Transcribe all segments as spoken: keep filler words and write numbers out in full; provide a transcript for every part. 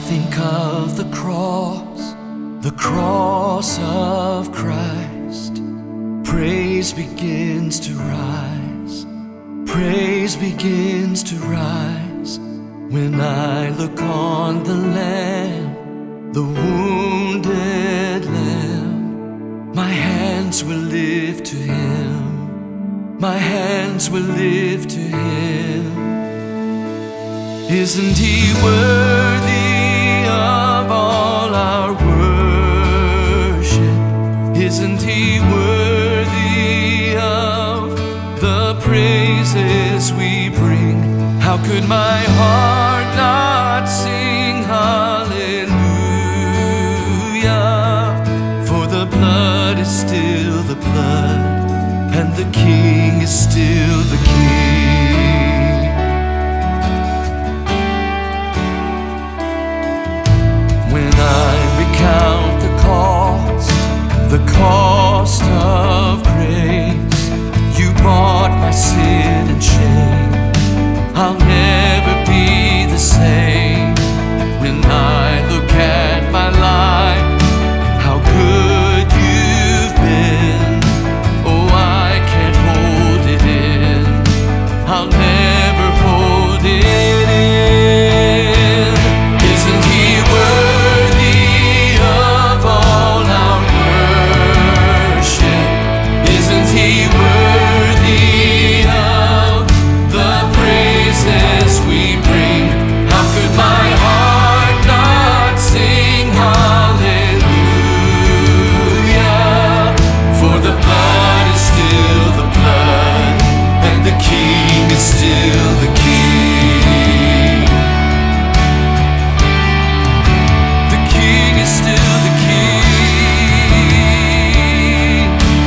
think of the cross, the cross of Christ, praise begins to rise, praise begins to rise. When I look on the Lamb, the wounded Lamb, my hands will lift to Him, my hands will lift to Him. Isn't He worthy of all our worship? Isn't He worthy of the praises we bring? How could my heart not sing hallelujah? For the blood is still the blood, and the King is still the King. When I recount the cost, the cost of grace, you bought my sin and shame, I'll never be the same. When I look at my life, how good you've been, oh, I can't hold it in, I'll never hold it in. Isn't He worthy of all our worship? Isn't He worthy of the praises we bring? How could my heart not sing hallelujah? For the blood is still the blood, and the King is still the King. The King is still the King.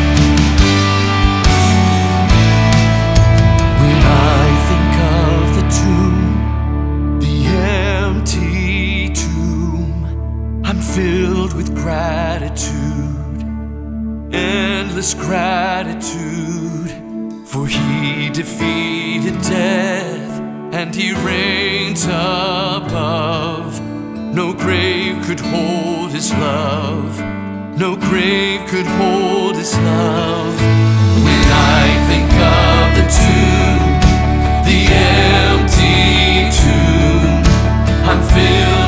When I think of the tomb, the empty tomb, I'm filled with gratitude, endless gratitude. For He defeated death, and He reigns above. No grave could hold His love, no grave could hold His love. When I think of the tomb, the empty tomb, I'm filled